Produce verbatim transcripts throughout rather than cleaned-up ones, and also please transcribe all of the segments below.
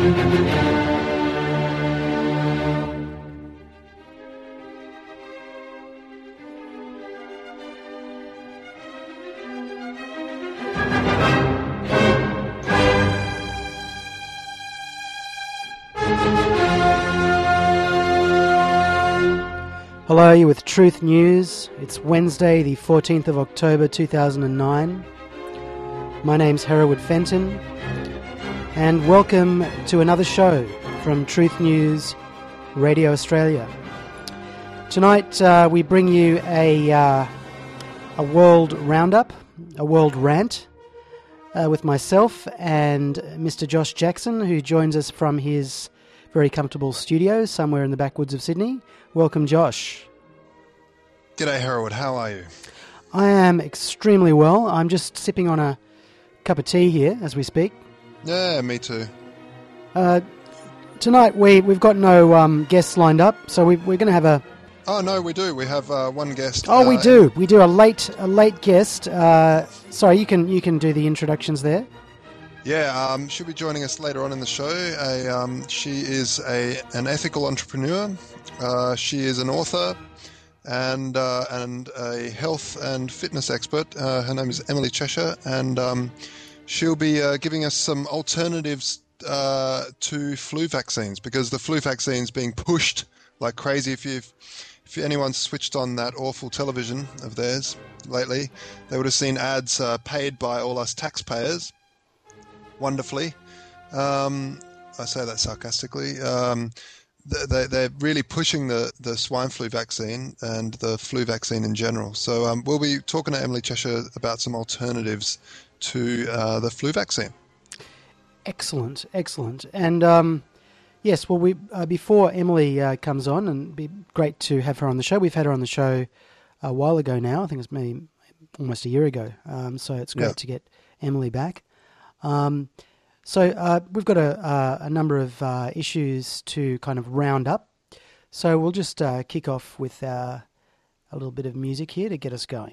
Hello, you're with Truth News. It's Wednesday, the fourteenth of October, two thousand nine. My name's Hereward Fenton, and welcome to another show from Truth News Radio Australia. Tonight, uh, we bring you a uh, a world roundup, a world rant, uh, with myself and Mister Josh Jackson, who joins us from his very comfortable studio somewhere in the backwoods of Sydney. Welcome, Josh. G'day, Hereward. How are you? I am extremely well. I'm just sipping on a cup of tea here as we speak. Yeah, me too. Uh, tonight we, we've got no um, guests lined up, so we, we're going to have a... Oh, no, we do. We have uh, one guest. Oh, uh, we do. We do a late a late guest. Uh, sorry, you can you can do the introductions there. Yeah, um, she'll be joining us later on in the show. A, um, she is a an ethical entrepreneur. Uh, she is an author and uh, and a health and fitness expert. Uh, her name is Emily Cheshire, and um, she'll be uh, giving us some alternatives uh, to flu vaccines, because the flu vaccine is being pushed like crazy. If you've if anyone's switched on that awful television of theirs lately, they would have seen ads uh, paid by all us taxpayers. Wonderfully. Um, I say that sarcastically. Um, they, they're really pushing the, the swine flu vaccine and the flu vaccine in general. So um, we'll be talking to Emily Cheshire about some alternatives to uh, the flu vaccine. Excellent, excellent. And um, yes, well, we uh, before Emily uh, comes on, and it'd be great to have her on the show. We've had her on the show a while ago now. I think it's maybe almost a year ago. Um, so it's great Yeah. to get Emily back. Um, so uh, we've got a, uh, a number of uh, issues to kind of round up. So we'll just uh, kick off with uh, a little bit of music here to get us going.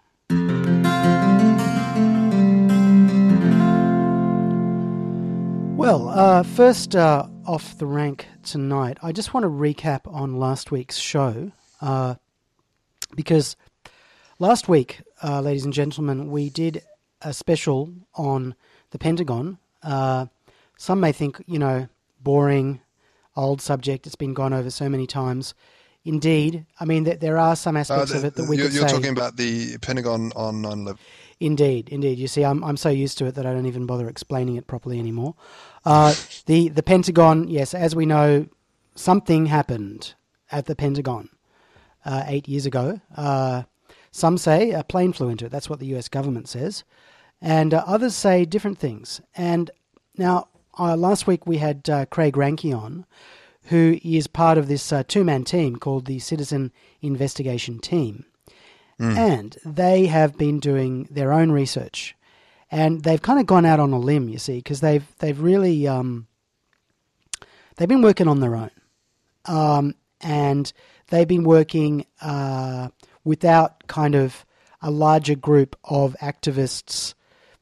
Well, uh, first uh, off the rank tonight, I just want to recap on last week's show, uh, because last week, uh, ladies and gentlemen, we did a special on the Pentagon. Uh, some may think, you know, boring, old subject. It's been gone over so many times. Indeed, I mean, th- there are some aspects Uh, the, of it that we you're, could you're say. talking about the Pentagon on nine eleven. Indeed, indeed. You see, I'm I'm so used to it that I don't even bother explaining it properly anymore. Uh, the the Pentagon, yes, as we know, something happened at the Pentagon uh, eight years ago. Uh, some say a plane flew into it. That's what the U S government says. And uh, others say different things. And now, uh, last week we had uh, Craig Ranke on, who is part of this uh, two-man team called the Citizen Investigation Team. Mm. And they have been doing their own research. And they've kind of gone out on a limb, you see, because they've they've really um, they've been working on their own, um, and they've been working uh, without kind of a larger group of activists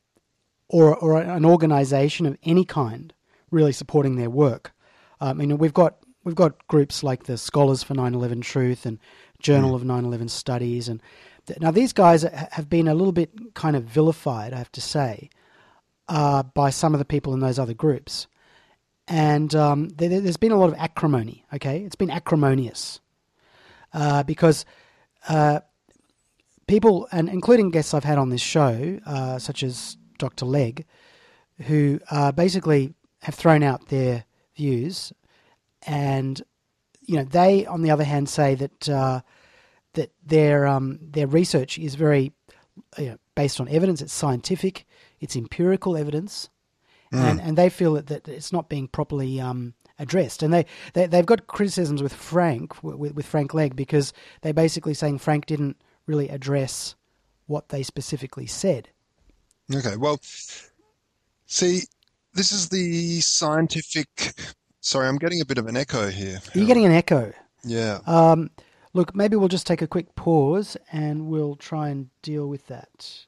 or or an organisation of any kind really supporting their work. Um, you know, we've got we've got groups like the Scholars for nine eleven Truth and Journal mm. of nine eleven Studies, and now these guys have been a little bit kind of vilified, I have to say, uh, by some of the people in those other groups, and um, there, there's been a lot of acrimony. Okay, it's been acrimonious uh, because uh, people, and including guests I've had on this show, uh, such as Doctor Legg, who uh, basically have thrown out their views, and you know they, on the other hand, say that uh, that their um, their research is very you know, based on evidence. It's scientific, it's empirical evidence, mm. and and they feel that, that it's not being properly um, addressed. And they, they they've got criticisms with Frank with, with Frank Legg, because they're basically saying Frank didn't really address what they specifically said. Okay, well, see, this is the scientific... Sorry, I'm getting a bit of an echo here. You're getting an echo? Yeah. Um, look, maybe we'll just take a quick pause and we'll try and deal with that.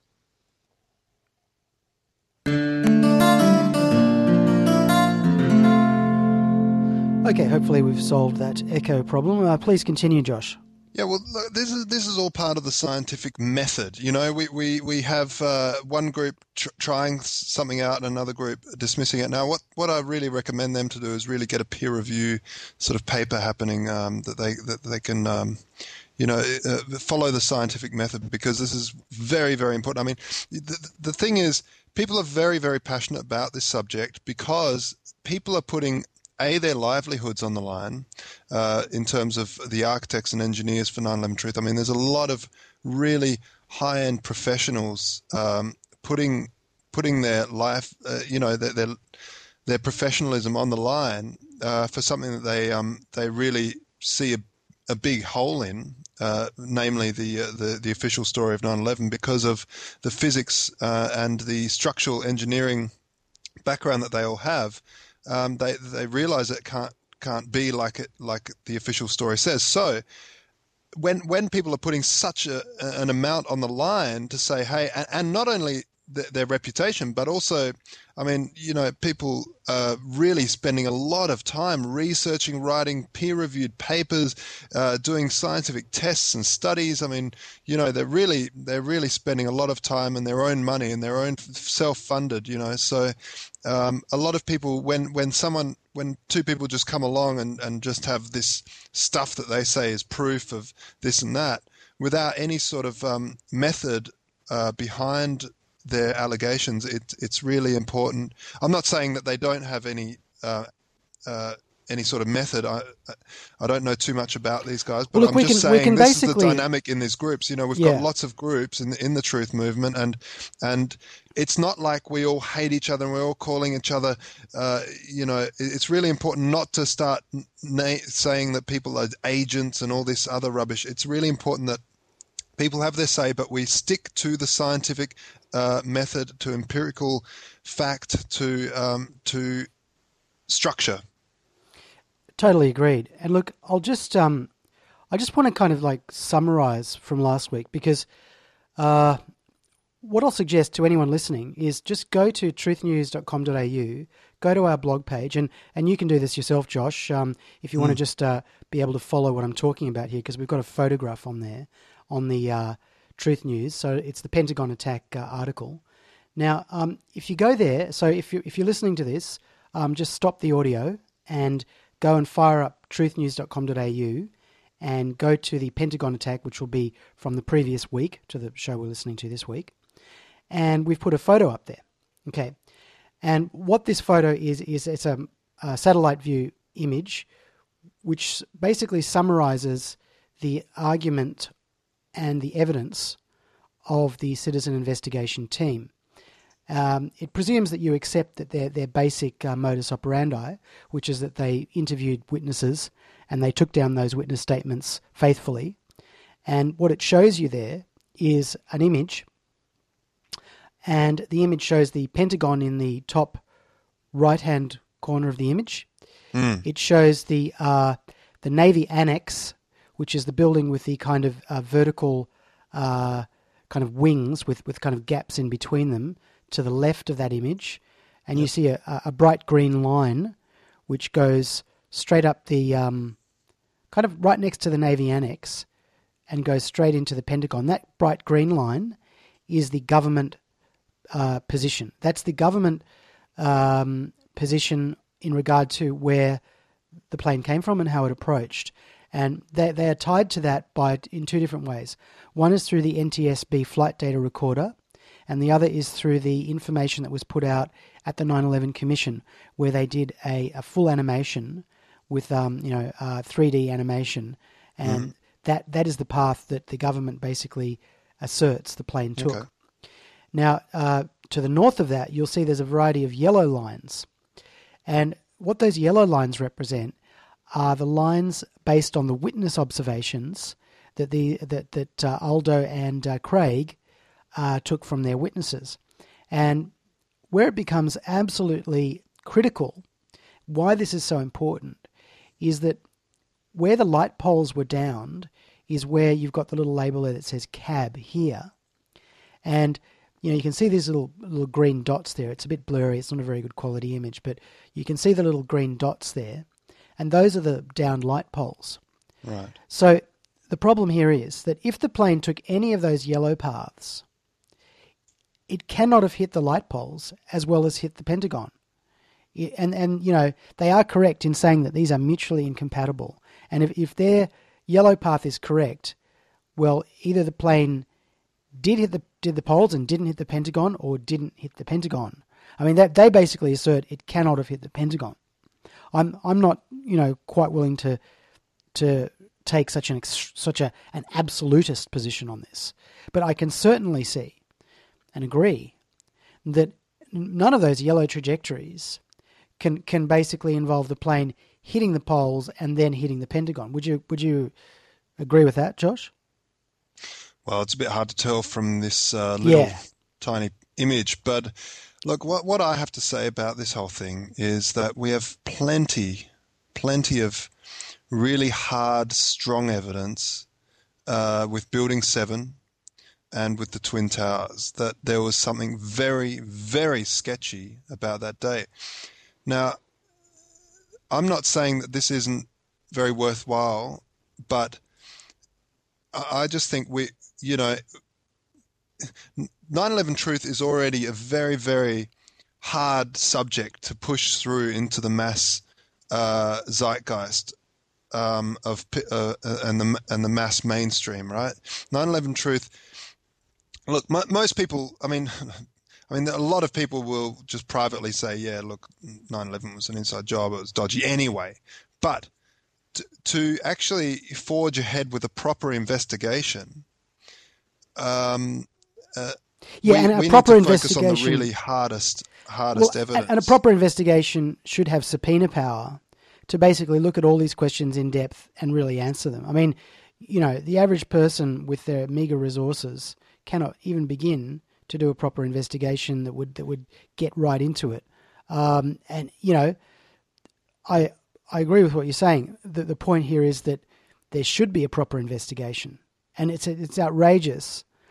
Okay, hopefully we've solved that echo problem. Uh, please continue, Josh. Yeah, well, look, this is this is all part of the scientific method. You know, we we we have uh, one group tr- trying something out and another group dismissing it. Now, what what I really recommend them to do is really get a peer review sort of paper happening um, that they that they can. Um, you know, uh, follow the scientific method, because this is very, very important. I mean, the, the thing is, people are very, very passionate about this subject because people are putting, A, their livelihoods on the line uh, in terms of the architects and engineers for nine eleven Truth. I mean, there's a lot of really high-end professionals um, putting putting their life, uh, you know, their, their their professionalism on the line uh, for something that they um, they really see a, a big hole in. Uh, namely the, uh, the the official story of nine eleven, because of the physics uh, and the structural engineering background that they all have. Um, they they realize it can't can't be like it like the official story says. So when when people are putting such a, an amount on the line to say, hey, and, and not only the, their reputation, but also, I mean, you know, people are really spending a lot of time researching, writing peer-reviewed papers, uh, doing scientific tests and studies. I mean, you know, they're really they're really spending a lot of time and their own money and their own self-funded. You know, so um, a lot of people, when when someone when two people just come along and, and just have this stuff that they say is proof of this and that, without any sort of um, method uh, behind their allegations, it, it's really important. I'm not saying that they don't have any uh, uh, any sort of method. I I don't know too much about these guys, but Well, look, I'm we just can- we saying can this is the basically- dynamic in these groups. You know, we've Yeah. got lots of groups in in the truth movement, and and it's not like we all hate each other and we're all calling each other. Uh, you know, it- it's really important not to start na- saying that people are agents and all this other rubbish. It's really important that people have their say, but we stick to the scientific uh, method, to empirical fact, to um, to structure. Totally agreed. And look, I'll just um, I just want to kind of like summarize from last week, because uh, what I'll suggest to anyone listening is just go to truth news dot com dot a u, go to our blog page, and, and you can do this yourself, Josh, um, if you mm. want to just uh, be able to follow what I'm talking about here, because we've got a photograph on there on the uh, Truth News. So it's the Pentagon attack uh, article. Now, um, if you go there, so if, you, if you're listening to this, um, just stop the audio and go and fire up truth news dot com dot a u and go to the Pentagon attack, which will be from the previous week to the show we're listening to this week. And we've put a photo up there. Okay. And what this photo is, is it's a, a satellite view image, which basically summarizes the argument and the evidence of the citizen investigation team. Um, it presumes that you accept that their their basic uh, modus operandi, which is that they interviewed witnesses and they took down those witness statements faithfully. And what it shows you there is an image, and the image shows the Pentagon in the top right-hand corner of the image. Mm. It shows the uh, the Navy Annex, which is the building with the kind of uh, vertical uh, kind of wings with, with kind of gaps in between them, to the left of that image, and yep. you see a, a bright green line which goes straight up the um, kind of right next to the Navy Annex and goes straight into the Pentagon. That bright green line is the government uh, position. That's the government um, position in regard to where the plane came from and how it approached. And they, they are tied to that by in two different ways. One is through the N T S B flight data recorder, and the other is through the information that was put out at the nine eleven Commission, where they did a, a full animation with um, you know uh, three D animation, and mm-hmm. that, that is the path that the government basically asserts the plane took. Okay. Now, uh, to the north of that, you'll see there's a variety of yellow lines, and what those yellow lines represent are the lines based on the witness observations that the that that uh, Aldo and uh, Craig Uh, took from their witnesses. And where it becomes absolutely critical, why this is so important, is that where the light poles were downed is where you've got the little label there that says cab here. And you know, you can see these little little green dots there. It's a bit blurry, it's not a very good quality image, but you can see the little green dots there. and those are the downed light poles. Right. So the problem here is that if the plane took any of those yellow paths, it cannot have hit the light poles as well as hit the Pentagon. And, and you know, they are correct in saying that these are mutually incompatible. And if, if their yellow path is correct, well, either the plane did hit the did the poles and didn't hit the Pentagon, or didn't hit the Pentagon. I mean, that they basically assert it cannot have hit the Pentagon. I'm I'm not, you know, quite willing to to take such an such a an absolutist position on this, but I can certainly see and agree that none of those yellow trajectories can can basically involve the plane hitting the poles and then hitting the Pentagon. Would you would you agree with that, Josh? Well, it's a bit hard to tell from this uh, little Yeah. tiny image, but look, what what I have to say about this whole thing is that we have plenty, plenty of really hard, strong evidence uh, with Building seven and with the Twin Towers that there was something very, very sketchy about that day. Now, I'm not saying that this isn't very worthwhile, but I just think we, you know, nine eleven Truth is already a very, very hard subject to push through into the mass uh, zeitgeist um, of uh, and the and the mass mainstream, right? nine eleven Truth. Look, m- most people. I mean, I mean, a lot of people will just privately say, "Yeah, look, nine eleven was an inside job. It was dodgy anyway." But to, to actually forge ahead with a proper investigation. Um, uh, Yeah, we, and a we proper need to focus on the investigation- really hardest, hardest Well, evidence. and a proper investigation should have subpoena power to basically look at all these questions in depth and really answer them. I mean, you know, the average person with their meager resources cannot even begin to do a proper investigation that would that would get right into it. Um, and you know, I I agree with what you're saying. The the point here is that there should be a proper investigation, and it's it's outrageous